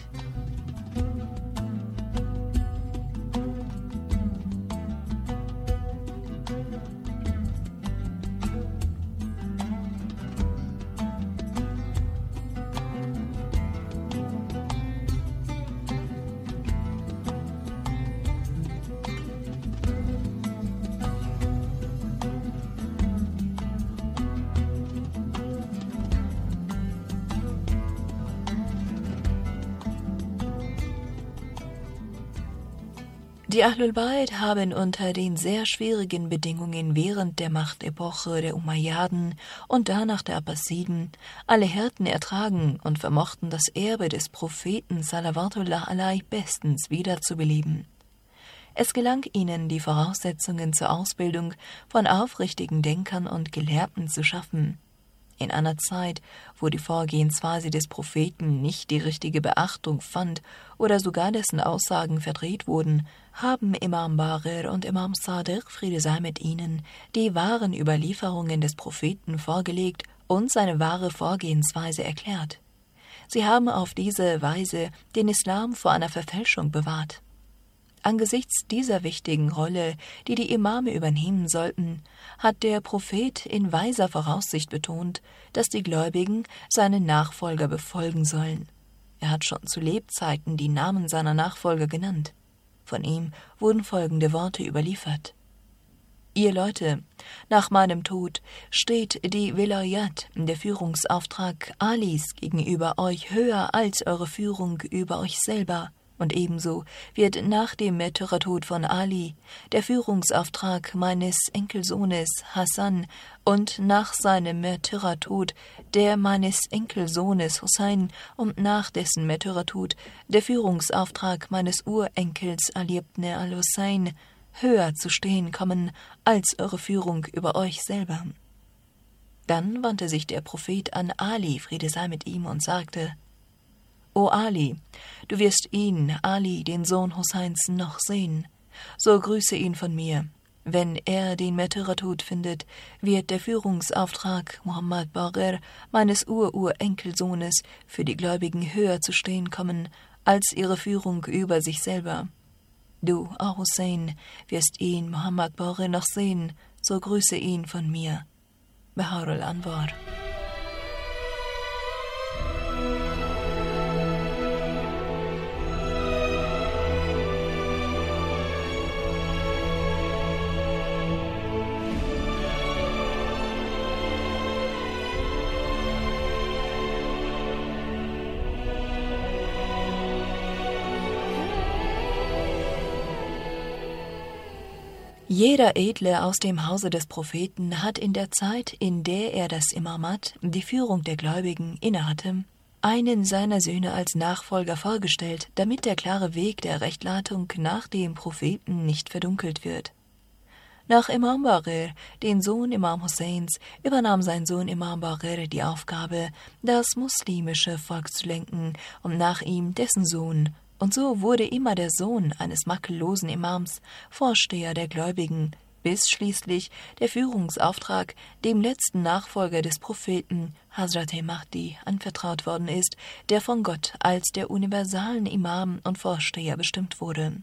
Die Ahlul Bayt haben unter den sehr schwierigen Bedingungen während der Machtepoche der Umayyaden und danach der Abbasiden alle Härten ertragen und vermochten das Erbe des Propheten Salawatullah alaih bestens wiederzubeleben. Es gelang ihnen, die Voraussetzungen zur Ausbildung von aufrichtigen Denkern und Gelehrten zu schaffen. In einer Zeit, wo die Vorgehensweise des Propheten nicht die richtige Beachtung fand oder sogar dessen Aussagen verdreht wurden, haben Imam Baqir und Imam Sadiq, Friede sei mit ihnen, die wahren Überlieferungen des Propheten vorgelegt und seine wahre Vorgehensweise erklärt. Sie haben auf diese Weise den Islam vor einer Verfälschung bewahrt. Angesichts dieser wichtigen Rolle, die die Imame übernehmen sollten, hat der Prophet in weiser Voraussicht betont, dass die Gläubigen seinen Nachfolger befolgen sollen. Er hat schon zu Lebzeiten die Namen seiner Nachfolger genannt. Von ihm wurden folgende Worte überliefert: Ihr Leute, nach meinem Tod steht die Wilayat, der Führungsauftrag Alis, gegenüber euch höher als eure Führung über euch selber. Und ebenso wird nach dem Märtyrertod von Ali der Führungsauftrag meines Enkelsohnes Hassan und nach seinem Märtyrertod der meines Enkelsohnes Hussein und nach dessen Märtyrertod der Führungsauftrag meines Urenkels Ali ibn al-Hussein höher zu stehen kommen als eure Führung über euch selber. Dann wandte sich der Prophet an Ali, Friede sei mit ihm, und sagte: O Ali, du wirst ihn, Ali, den Sohn Husseins, noch sehen. So grüße ihn von mir. Wenn er den Märtyrertod findet, wird der Führungsauftrag Muhammad Baqir, meines Urenkelsohnes, für die Gläubigen höher zu stehen kommen, als ihre Führung über sich selber. Du, O Hussein, wirst ihn, Muhammad Baqir, noch sehen. So grüße ihn von mir. Bahar al-Anwar. Jeder Edle aus dem Hause des Propheten hat in der Zeit, in der er das Imamat, die Führung der Gläubigen, innehatte, einen seiner Söhne als Nachfolger vorgestellt, damit der klare Weg der Rechtleitung nach dem Propheten nicht verdunkelt wird. Nach Imam Baqir, den Sohn Imam Husseins, übernahm sein Sohn Imam Baqir die Aufgabe, das muslimische Volk zu lenken, und nach ihm dessen Sohn. Und so wurde immer der Sohn eines makellosen Imams Vorsteher der Gläubigen, bis schließlich der Führungsauftrag dem letzten Nachfolger des Propheten, Hazrat Mahdi, anvertraut worden ist, der von Gott als der universalen Imam und Vorsteher bestimmt wurde.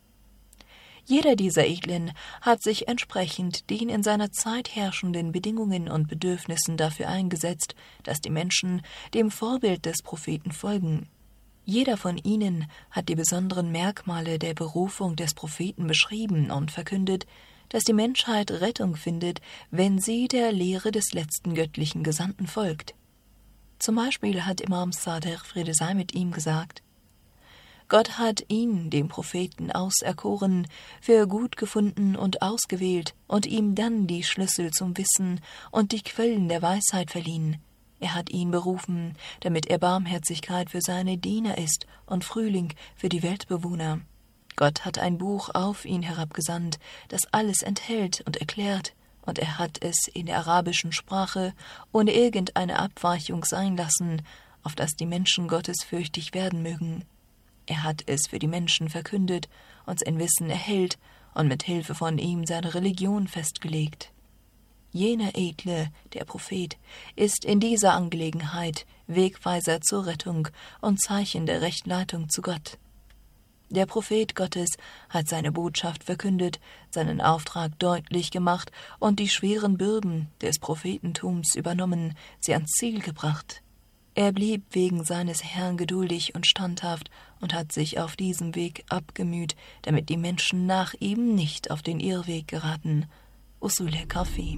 Jeder dieser Edlen hat sich entsprechend den in seiner Zeit herrschenden Bedingungen und Bedürfnissen dafür eingesetzt, dass die Menschen dem Vorbild des Propheten folgen. Jeder von ihnen hat die besonderen Merkmale der Berufung des Propheten beschrieben und verkündet, dass die Menschheit Rettung findet, wenn sie der Lehre des letzten göttlichen Gesandten folgt. Zum Beispiel hat Imam Sadiq, Friede sei mit ihm, gesagt: Gott hat ihn, dem Propheten, auserkoren, für gut gefunden und ausgewählt und ihm dann die Schlüssel zum Wissen und die Quellen der Weisheit verliehen. Er hat ihn berufen, damit er Barmherzigkeit für seine Diener ist und Frühling für die Weltbewohner. Gott hat ein Buch auf ihn herabgesandt, das alles enthält und erklärt, und er hat es in der arabischen Sprache ohne irgendeine Abweichung sein lassen, auf dass die Menschen gottesfürchtig werden mögen. Er hat es für die Menschen verkündet und sein Wissen erhellt und mit Hilfe von ihm seine Religion festgelegt. Jener Edle, der Prophet, ist in dieser Angelegenheit Wegweiser zur Rettung und Zeichen der Rechtleitung zu Gott. Der Prophet Gottes hat seine Botschaft verkündet, seinen Auftrag deutlich gemacht und die schweren Bürden des Prophetentums übernommen, sie ans Ziel gebracht. Er blieb wegen seines Herrn geduldig und standhaft und hat sich auf diesem Weg abgemüht, damit die Menschen nach ihm nicht auf den Irrweg geraten. Usul Kafi.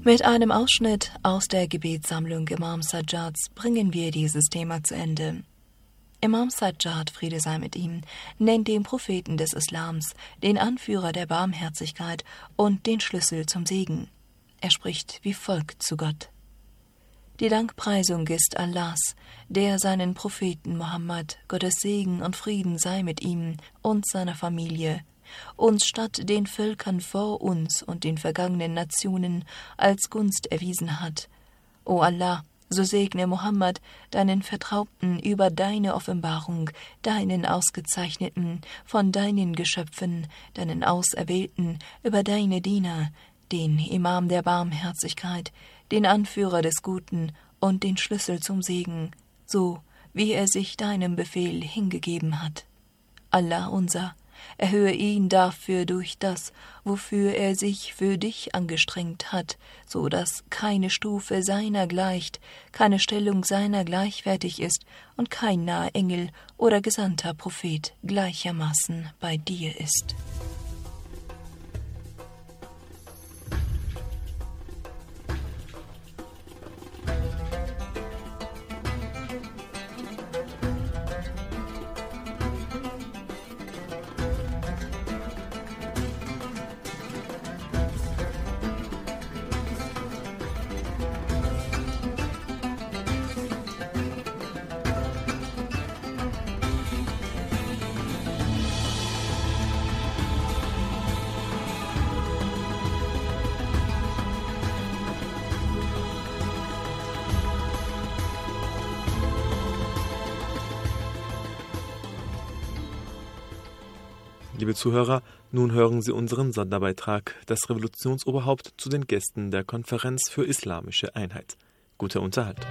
Mit einem Ausschnitt aus der Gebetssammlung Imam Sajjads bringen wir dieses Thema zu Ende. Imam Sajjad, Friede sei mit ihm, nennt den Propheten des Islams, den Anführer der Barmherzigkeit und den Schlüssel zum Segen. Er spricht wie folgt zu Gott: Die Dankpreisung ist Allahs, der seinen Propheten Mohammed, Gottes Segen und Frieden sei mit ihm und seiner Familie, uns statt den Völkern vor uns und den vergangenen Nationen als Gunst erwiesen hat. O Allah, so segne Mohammed, deinen Vertrauten, über deine Offenbarung, deinen Ausgezeichneten, von deinen Geschöpfen, deinen Auserwählten, über deine Diener, den Imam der Barmherzigkeit, den Anführer des Guten und den Schlüssel zum Segen, so wie er sich deinem Befehl hingegeben hat. Allah unser, erhöhe ihn dafür durch das, wofür er sich für dich angestrengt hat, so dass keine Stufe seiner gleicht, keine Stellung seiner gleichwertig ist und kein naher Engel oder gesandter Prophet gleichermaßen bei dir ist. Liebe Zuhörer, nun hören Sie unseren Sonderbeitrag, das Revolutionsoberhaupt zu den Gästen der Konferenz für Islamische Einheit. Gute Unterhaltung.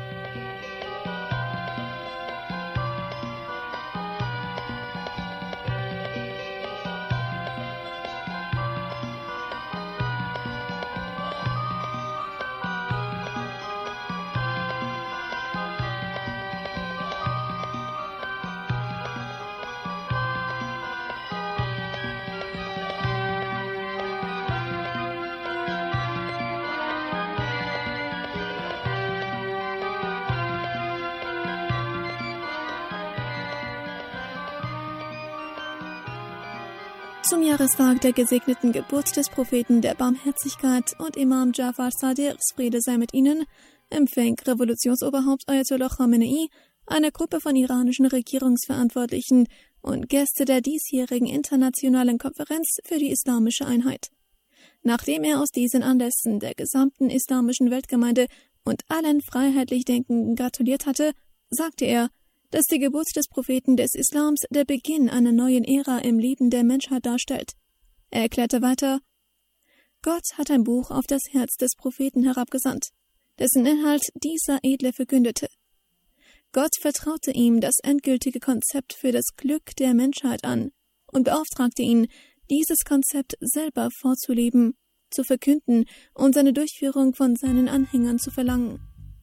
Zum Jahrestag der gesegneten Geburt des Propheten der Barmherzigkeit und Imam Jafar Sadiq, Friede sei mit ihnen, empfing Revolutionsoberhaupt Ayatollah Khamenei eine Gruppe von iranischen Regierungsverantwortlichen und Gäste der diesjährigen internationalen Konferenz für die Islamische Einheit. Nachdem er aus diesen Anlässen der gesamten islamischen Weltgemeinde und allen freiheitlich Denkenden gratuliert hatte, sagte er, dass die Geburt des Propheten des Islams der Beginn einer neuen Ära im Leben der Menschheit darstellt. Er erklärte weiter: Gott hat ein Buch auf das Herz des Propheten herabgesandt, dessen Inhalt dieser Edle verkündete. Gott vertraute ihm das endgültige Konzept für das Glück der Menschheit an und beauftragte ihn, dieses Konzept selber vorzuleben, zu verkünden und seine Durchführung von seinen Anhängern zu verlangen.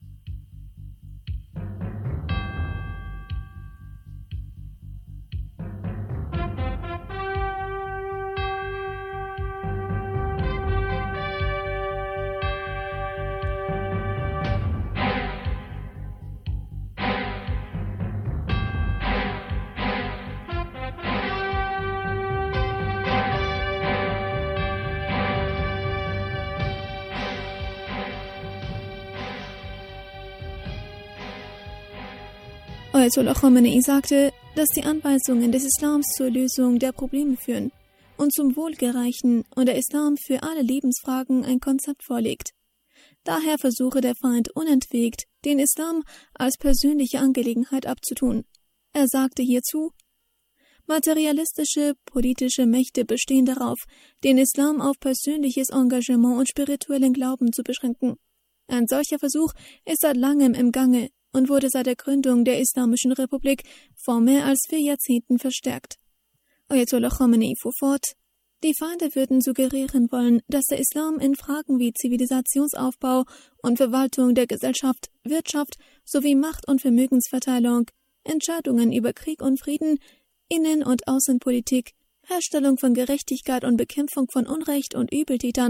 Ayatollah Khamenei sagte, dass die Anweisungen des Islams zur Lösung der Probleme führen und zum Wohlgereichen und der Islam für alle Lebensfragen ein Konzept vorlegt. Daher versuche der Feind unentwegt, den Islam als persönliche Angelegenheit abzutun. Er sagte hierzu: Materialistische, politische Mächte bestehen darauf, den Islam auf persönliches Engagement und spirituellen Glauben zu beschränken. Ein solcher Versuch ist seit langem im Gange und wurde seit der Gründung der Islamischen Republik vor mehr als 4 Jahrzehnten verstärkt. Ayatollah Khamenei fuhr fort: Die Feinde würden suggerieren wollen, dass der Islam in Fragen wie Zivilisationsaufbau und Verwaltung der Gesellschaft, Wirtschaft sowie Macht- und Vermögensverteilung, Entscheidungen über Krieg und Frieden, Innen- und Außenpolitik, Herstellung von Gerechtigkeit und Bekämpfung von Unrecht und Übeltätern,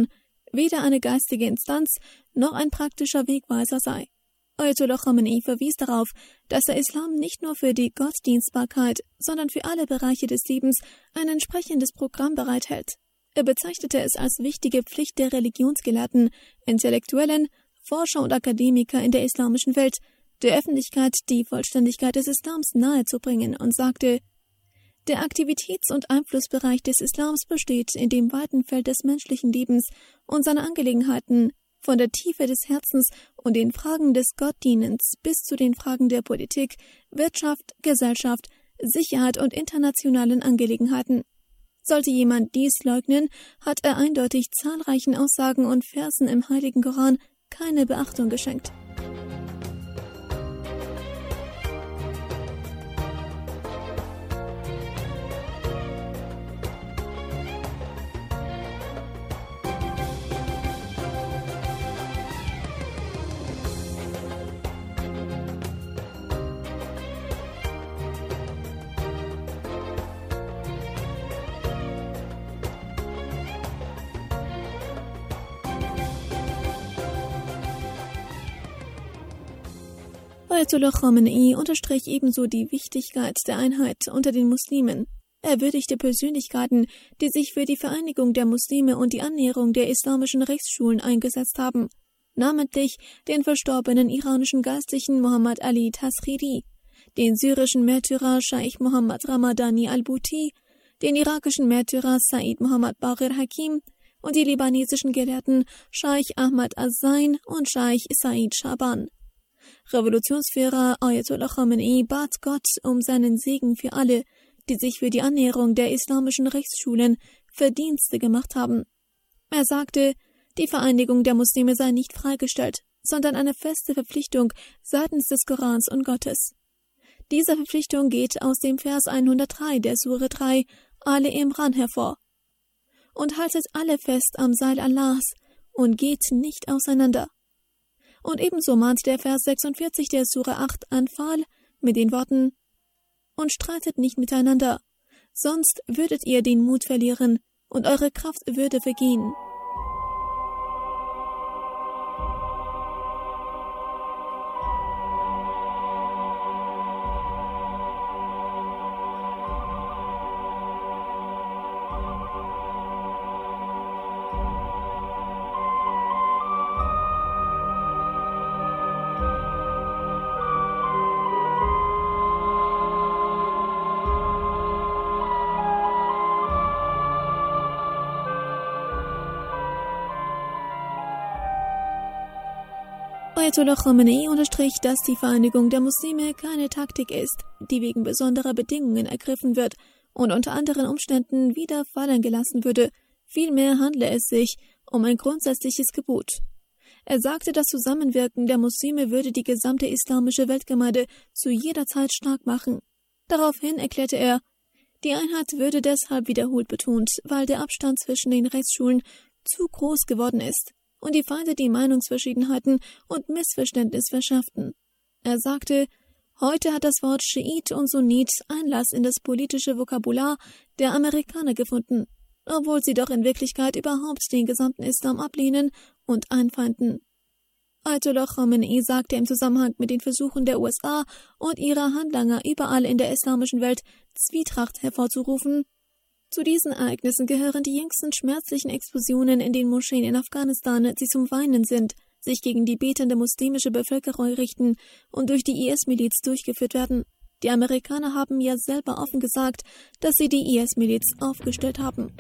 weder eine geistige Instanz noch ein praktischer Wegweiser sei. Ayatollah Khamenei verwies darauf, dass der Islam nicht nur für die Gottdienstbarkeit, sondern für alle Bereiche des Lebens ein entsprechendes Programm bereithält. Er bezeichnete es als wichtige Pflicht der Religionsgelehrten, Intellektuellen, Forscher und Akademiker in der islamischen Welt, der Öffentlichkeit die Vollständigkeit des Islams nahezubringen und sagte, der Aktivitäts- und Einflussbereich des Islams besteht in dem weiten Feld des menschlichen Lebens und seine Angelegenheiten, von der Tiefe des Herzens und den Fragen des Gottdienens bis zu den Fragen der Politik, Wirtschaft, Gesellschaft, Sicherheit und internationalen Angelegenheiten. Sollte jemand dies leugnen, hat er eindeutig zahlreichen Aussagen und Versen im Heiligen Koran keine Beachtung geschenkt. Ayatollah Khamenei unterstrich ebenso die Wichtigkeit der Einheit unter den Muslimen. Er würdigte Persönlichkeiten, die sich für die Vereinigung der Muslime und die Annäherung der islamischen Rechtsschulen eingesetzt haben, namentlich den verstorbenen iranischen Geistlichen Mohammad Ali Tasghiri, den syrischen Märtyrer Scheich Mohammad Ramadani al-Bouti, den irakischen Märtyrer Said Mohammad Baqir Hakim und die libanesischen Gelehrten Scheich Ahmad Az-Zain und Scheich Said Shaban. Revolutionsführer Ayatollah Khamenei bat Gott um seinen Segen für alle, die sich für die Annäherung der islamischen Rechtsschulen Verdienste gemacht haben. Er sagte, die Vereinigung der Muslime sei nicht freigestellt, sondern eine feste Verpflichtung seitens des Korans und Gottes. Diese Verpflichtung geht aus dem Vers 103 der Sure 3 Ale Imran hervor. Und haltet alle fest am Seil Allahs und geht nicht auseinander. Und ebenso mahnt der Vers 46 der Sure 8 Anfal mit den Worten: Und streitet nicht miteinander, sonst würdet ihr den Mut verlieren und eure Kraft würde vergehen. Ayatollah Khamenei unterstrich, dass die Vereinigung der Muslime keine Taktik ist, die wegen besonderer Bedingungen ergriffen wird und unter anderen Umständen wieder fallen gelassen würde. Vielmehr handle es sich um ein grundsätzliches Gebot. Er sagte, das Zusammenwirken der Muslime würde die gesamte islamische Weltgemeinde zu jeder Zeit stark machen. Daraufhin erklärte er, die Einheit würde deshalb wiederholt betont, weil der Abstand zwischen den Rechtsschulen zu groß geworden ist und die Feinde die Meinungsverschiedenheiten und Missverständnis verschafften. Er sagte, heute hat das Wort Schiit und Sunnit Einlass in das politische Vokabular der Amerikaner gefunden, obwohl sie doch in Wirklichkeit überhaupt den gesamten Islam ablehnen und einfeinden. Ayatollah Khamenei sagte im Zusammenhang mit den Versuchen der USA und ihrer Handlanger überall in der islamischen Welt Zwietracht hervorzurufen: Zu diesen Ereignissen gehören die jüngsten schmerzlichen Explosionen in den Moscheen in Afghanistan, die zum Weinen sind, sich gegen die betende muslimische Bevölkerung richten und durch die IS-Miliz durchgeführt werden. Die Amerikaner haben ja selber offen gesagt, dass sie die IS-Miliz aufgestellt haben.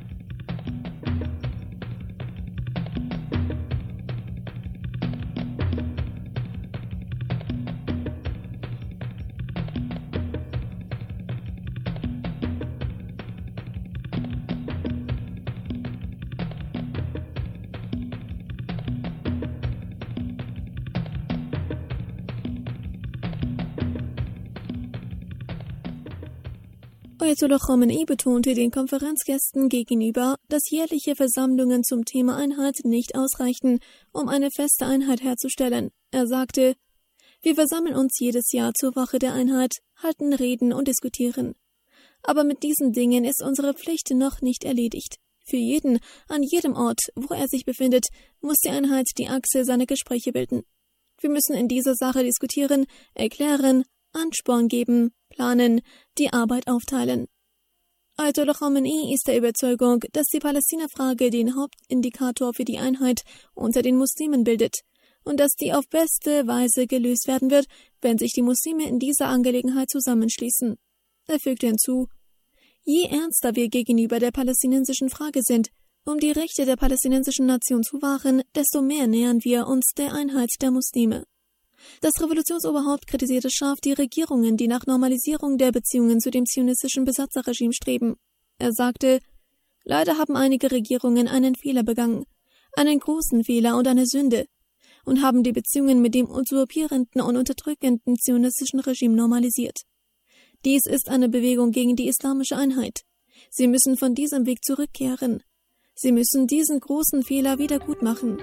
Ayatollah Khamenei betonte den Konferenzgästen gegenüber, dass jährliche Versammlungen zum Thema Einheit nicht ausreichten, um eine feste Einheit herzustellen. Er sagte, wir versammeln uns jedes Jahr zur Woche der Einheit, halten Reden und diskutieren. Aber mit diesen Dingen ist unsere Pflicht noch nicht erledigt. Für jeden, an jedem Ort, wo er sich befindet, muss die Einheit die Achse seiner Gespräche bilden. Wir müssen in dieser Sache diskutieren, erklären, Ansporn geben, planen, die Arbeit aufteilen. Ayatollah Khamenei ist der Überzeugung, dass die Palästina-Frage den Hauptindikator für die Einheit unter den Muslimen bildet und dass die auf beste Weise gelöst werden wird, wenn sich die Muslime in dieser Angelegenheit zusammenschließen. Er fügte hinzu: Je ernster wir gegenüber der palästinensischen Frage sind, um die Rechte der palästinensischen Nation zu wahren, desto mehr nähern wir uns der Einheit der Muslime. Das Revolutionsoberhaupt kritisierte scharf die Regierungen, die nach Normalisierung der Beziehungen zu dem zionistischen Besatzerregime streben. Er sagte: Leider haben einige Regierungen einen Fehler begangen, einen großen Fehler und eine Sünde, und haben die Beziehungen mit dem usurpierenden und unterdrückenden zionistischen Regime normalisiert. Dies ist eine Bewegung gegen die islamische Einheit. Sie müssen von diesem Weg zurückkehren. Sie müssen diesen großen Fehler wieder gut machen.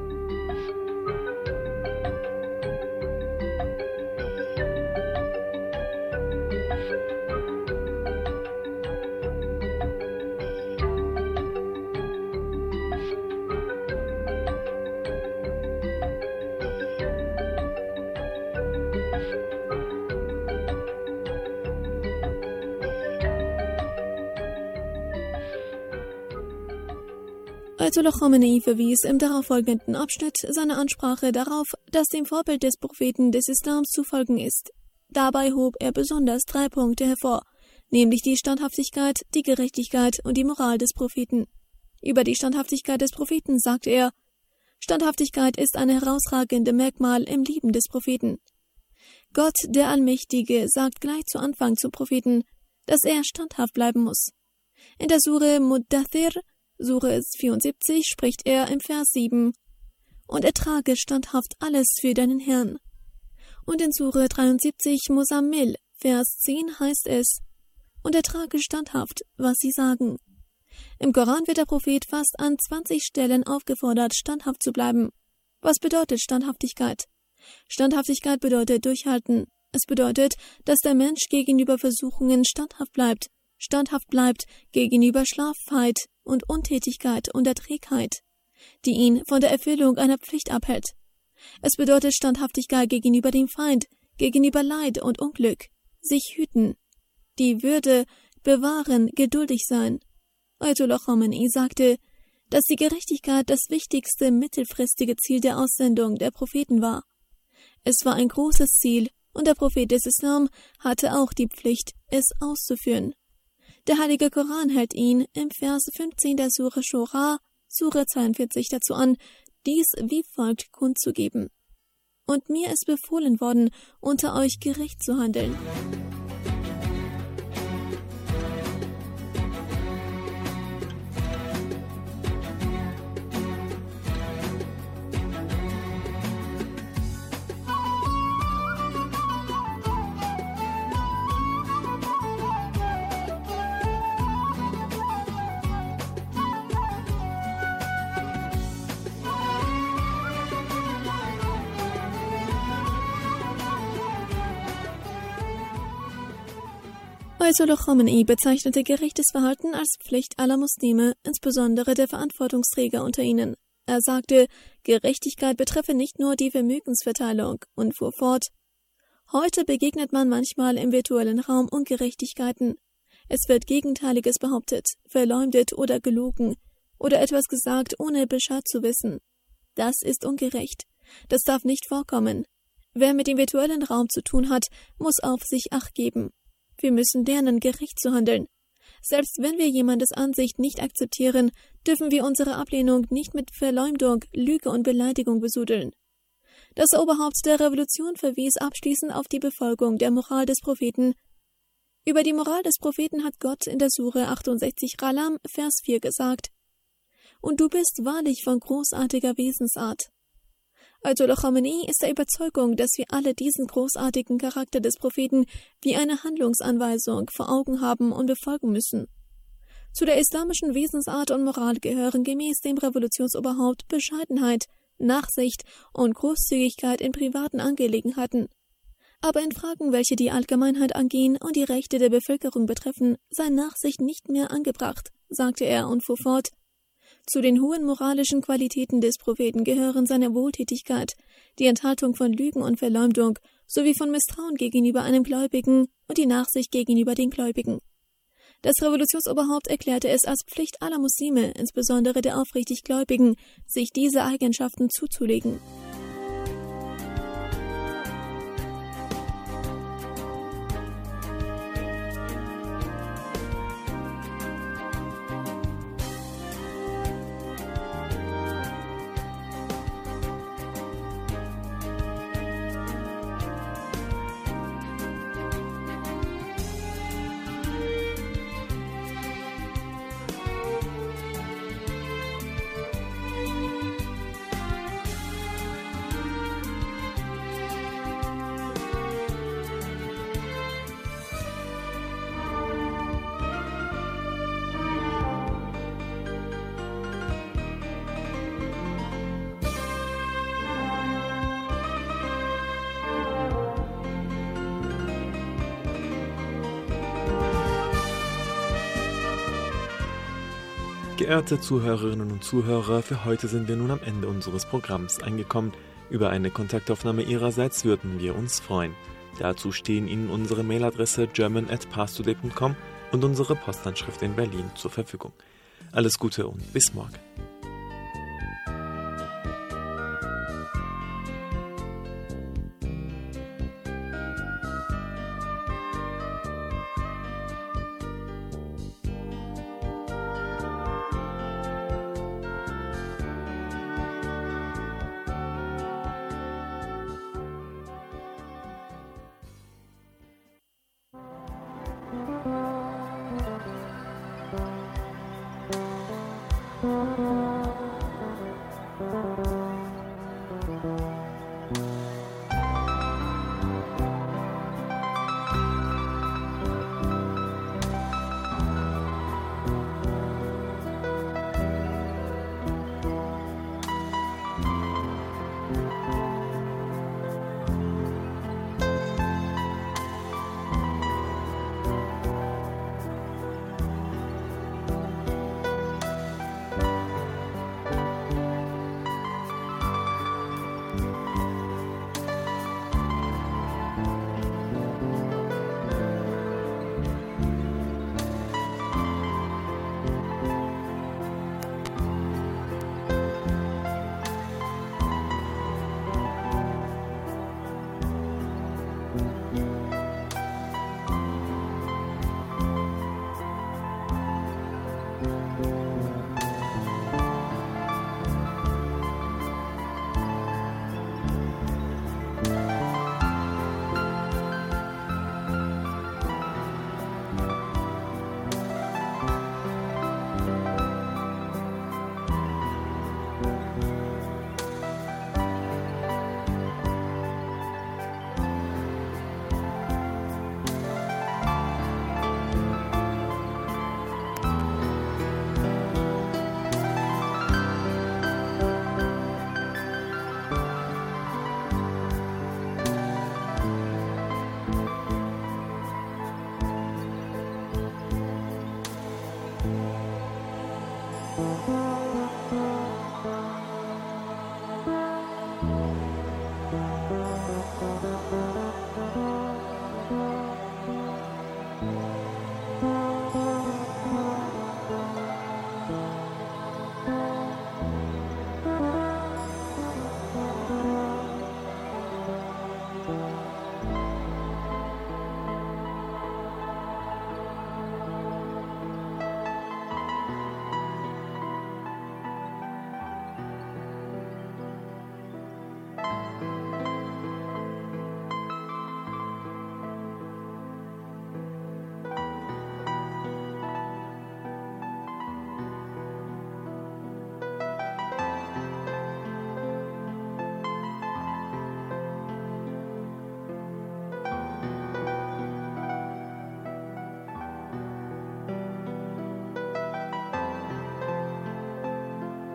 Ayatollah Khamenei verwies im darauffolgenden Abschnitt seiner Ansprache darauf, dass dem Vorbild des Propheten des Islams zu folgen ist. Dabei hob er besonders 3 Punkte hervor, nämlich die Standhaftigkeit, die Gerechtigkeit und die Moral des Propheten. Über die Standhaftigkeit des Propheten sagte er: Standhaftigkeit ist ein herausragendes Merkmal im Leben des Propheten. Gott, der Allmächtige, sagt gleich zu Anfang zum Propheten, dass er standhaft bleiben muss. In der Sure Muddathir, Sure 74, spricht er im Vers 7: Und ertrage standhaft alles für deinen Herrn. Und in Sure 73, Muzammil, Vers 10 heißt es: Und ertrage standhaft, was sie sagen. Im Koran wird der Prophet fast an 20 Stellen aufgefordert, standhaft zu bleiben. Was bedeutet Standhaftigkeit? Standhaftigkeit bedeutet durchhalten. Es bedeutet, dass der Mensch gegenüber Versuchungen standhaft bleibt gegenüber Schlaffheit und Untätigkeit und der Trägheit, die ihn von der Erfüllung einer Pflicht abhält. Es bedeutet Standhaftigkeit gegenüber dem Feind, gegenüber Leid und Unglück, sich hüten, die Würde bewahren, geduldig sein. Ayatollah Khamenei sagte, dass die Gerechtigkeit das wichtigste mittelfristige Ziel der Aussendung der Propheten war. Es war ein großes Ziel, und der Prophet des Islam hatte auch die Pflicht, es auszuführen. Der Heilige Koran hält ihn im Vers 15 der Sure Shura, Sure 42 dazu an, dies wie folgt kundzugeben: Und mir ist befohlen worden, unter euch gerecht zu handeln. Ayatollah Khamenei bezeichnete gerechtes Verhalten als Pflicht aller Muslime, insbesondere der Verantwortungsträger unter ihnen. Er sagte, Gerechtigkeit betreffe nicht nur die Vermögensverteilung und fuhr fort: Heute begegnet man manchmal im virtuellen Raum Ungerechtigkeiten. Es wird Gegenteiliges behauptet, verleumdet oder gelogen oder etwas gesagt, ohne Bescheid zu wissen. Das ist ungerecht. Das darf nicht vorkommen. Wer mit dem virtuellen Raum zu tun hat, muss auf sich Acht geben. Wir müssen lernen, gerecht zu handeln. Selbst wenn wir jemandes Ansicht nicht akzeptieren, dürfen wir unsere Ablehnung nicht mit Verleumdung, Lüge und Beleidigung besudeln. Das Oberhaupt der Revolution verwies abschließend auf die Befolgung der Moral des Propheten. Über die Moral des Propheten hat Gott in der Sure 68 Qalam, Vers 4 gesagt: Und du bist wahrlich von großartiger Wesensart. Ayatollah Khamenei ist der Überzeugung, dass wir alle diesen großartigen Charakter des Propheten wie eine Handlungsanweisung vor Augen haben und befolgen müssen. Zu der islamischen Wesensart und Moral gehören gemäß dem Revolutionsoberhaupt Bescheidenheit, Nachsicht und Großzügigkeit in privaten Angelegenheiten. Aber in Fragen, welche die Allgemeinheit angehen und die Rechte der Bevölkerung betreffen, sei Nachsicht nicht mehr angebracht, sagte er und fuhr fort: Zu den hohen moralischen Qualitäten des Propheten gehören seine Wohltätigkeit, die Enthaltung von Lügen und Verleumdung sowie von Misstrauen gegenüber einem Gläubigen und die Nachsicht gegenüber den Gläubigen. Das Revolutionsoberhaupt erklärte es als Pflicht aller Muslime, insbesondere der aufrichtig Gläubigen, sich diese Eigenschaften zuzulegen. Geehrte Zuhörerinnen und Zuhörer, für heute sind wir nun am Ende unseres Programms angekommen. Über eine Kontaktaufnahme Ihrerseits würden wir uns freuen. Dazu stehen Ihnen unsere Mailadresse german@parstoday.com und unsere Postanschrift in Berlin zur Verfügung. Alles Gute und bis morgen. Thank you.